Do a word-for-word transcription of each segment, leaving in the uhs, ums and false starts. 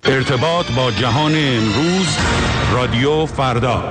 ارتباط با جهان امروز، رادیو فردا.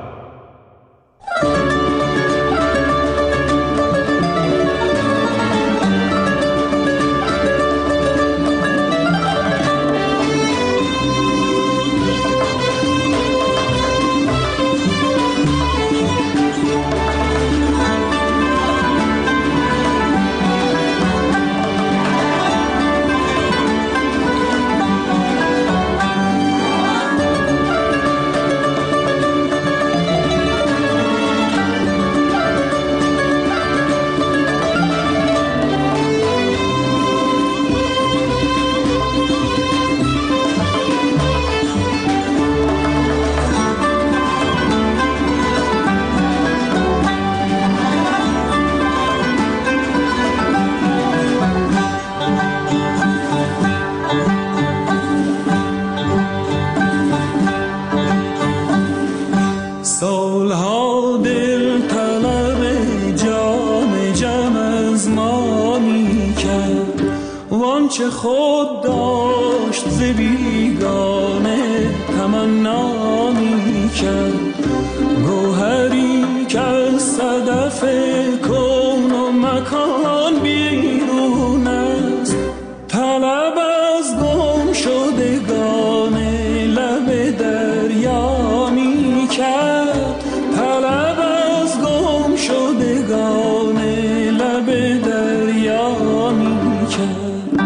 چه خود داشت ز بیگانه تمنا می کرد، گوهری که از صدف کون و مکان بیرون است، طلب از گم شدگان لب دریا می کرد، طلب از گم شدگان لب دریا می کرد.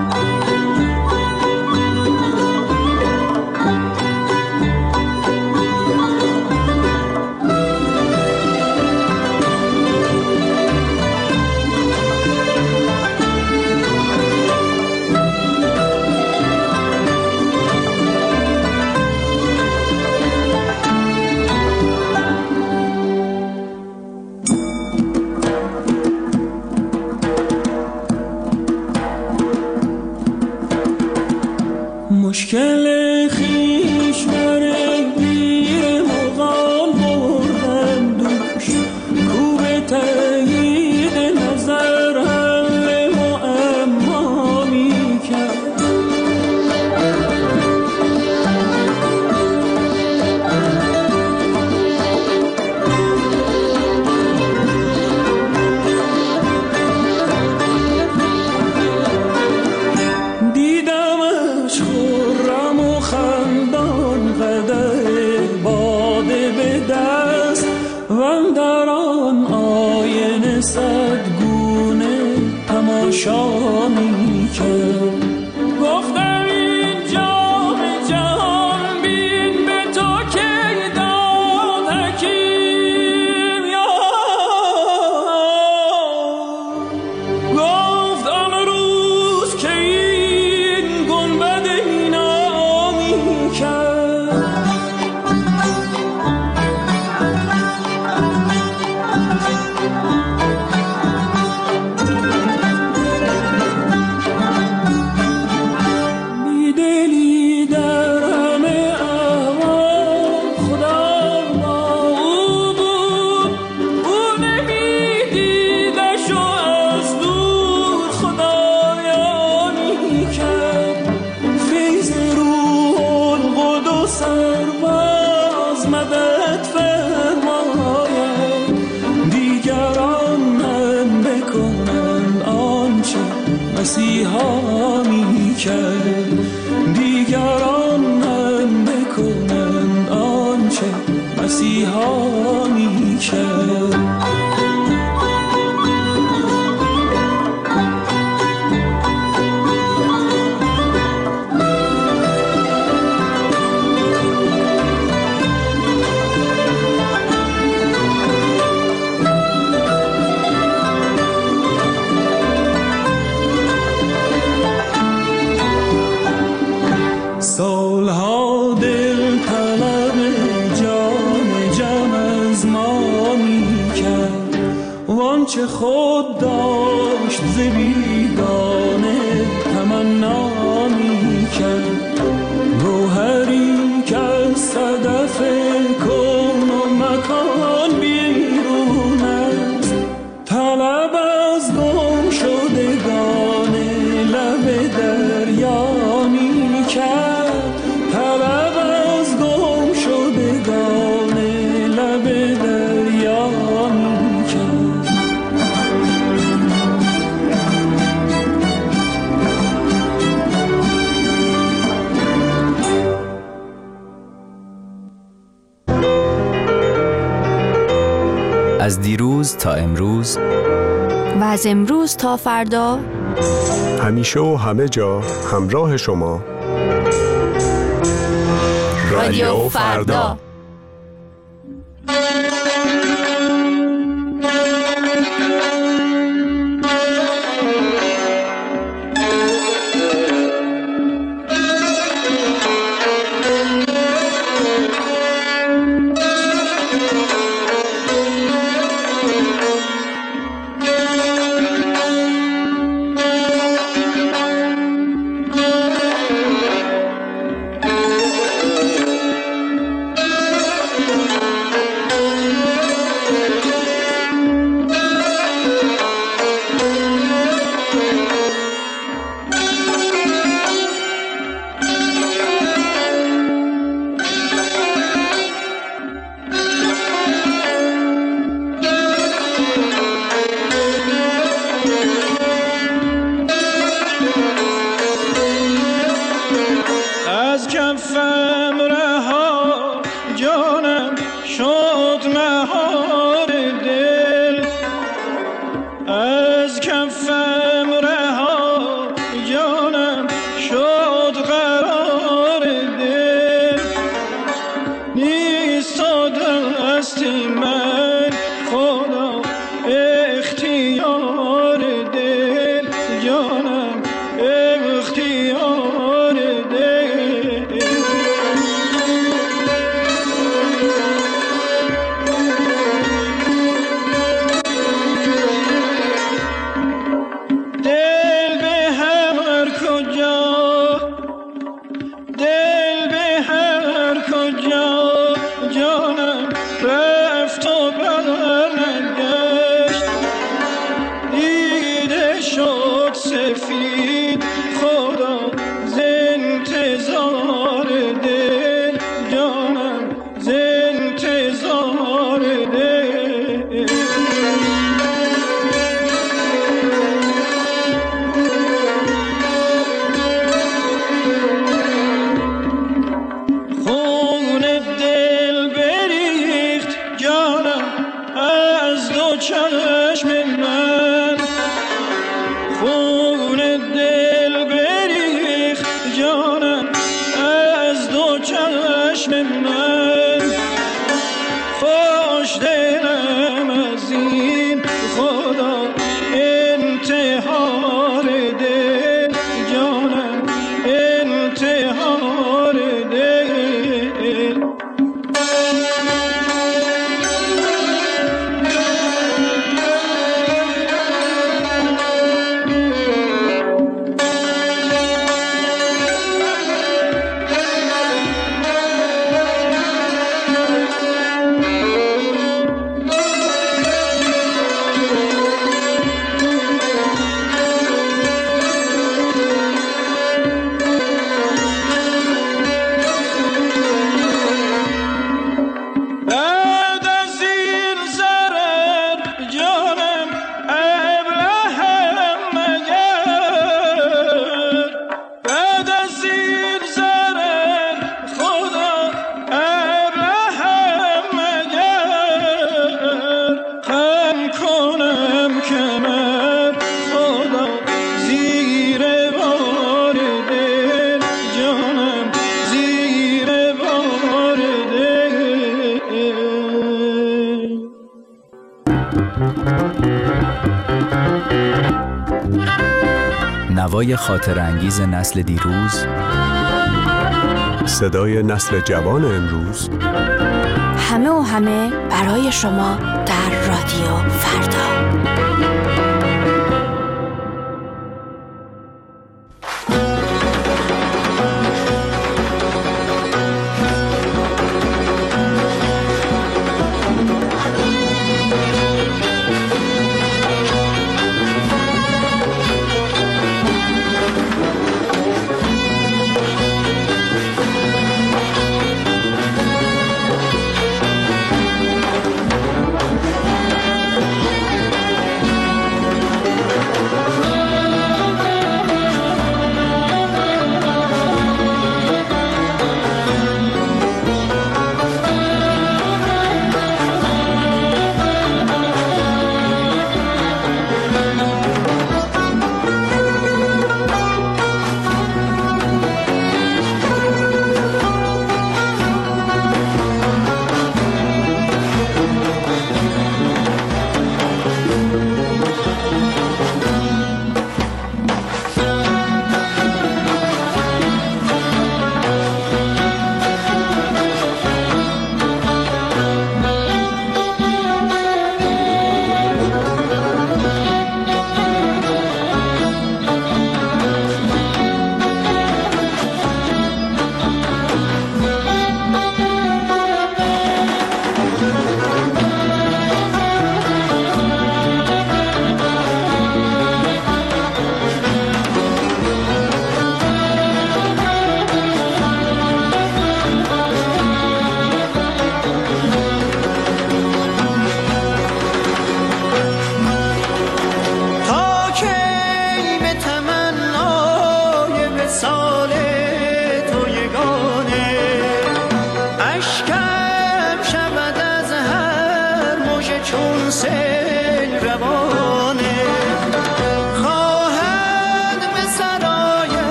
مشکل خیش بر دیر مغان بردم دوش، کو به تأیید نظر حل معما می کرد. دیدمش خرم و خندان قدح باده به دست، و در آن آینه صد گونه تماشا می کرد. گفتم این جام جهان بین به تو که داد حکیم یا گفت آن روز که این گنبد مینا می کرد. بیدلی در همه احوال خدا با او بود، او نمیدیدش و از دور خدایا می کرد. فیض روح القدس سرباز مدد فرماید، دیگران من بکنند آنچه مسیحا می کرد، دیگران من بکنند آنچه مسیحا می کرد. سالها دل طلب جان جم از ما می کرد، وانچه خود داشت ز بیگانه تمنا می کرد. گوهری که از صدف کون و مکان بیرون است، طلب از گم شدگان لب دریا می کرد، از دیروز تا امروز و از امروز تا فردا، همیشه و همه جا همراه شما. رادیو فردا. از کفم رها جانم شد مهار دل، از کفم رها جانم شد قرار دل، نیست تا دستی من خدا اختیار دل، جانم اختیار دل. دل به هر کجا، دل به هر کجا جانم رفت و برنگشت، دیده شد سفید خدا ز انتظار دل، جانم ز انتظار دل. خون دل بریخت جانم از دو چشم من، خون دل بریخت جانم از دو چشم من، خوش دلم از این خدا انتحار دل، جانم انتحار دل. بعد از این ضرر جانم ابلهم مگر، بعد از این ضرر خدا ابلهم مگر، خم کنم کمر خدا زیر بار دل، جانم زیر بار دل. نوای خاطر انگیز نسل دیروز، صدای نسل جوان امروز، همه و همه برای شما در رادیو فردا.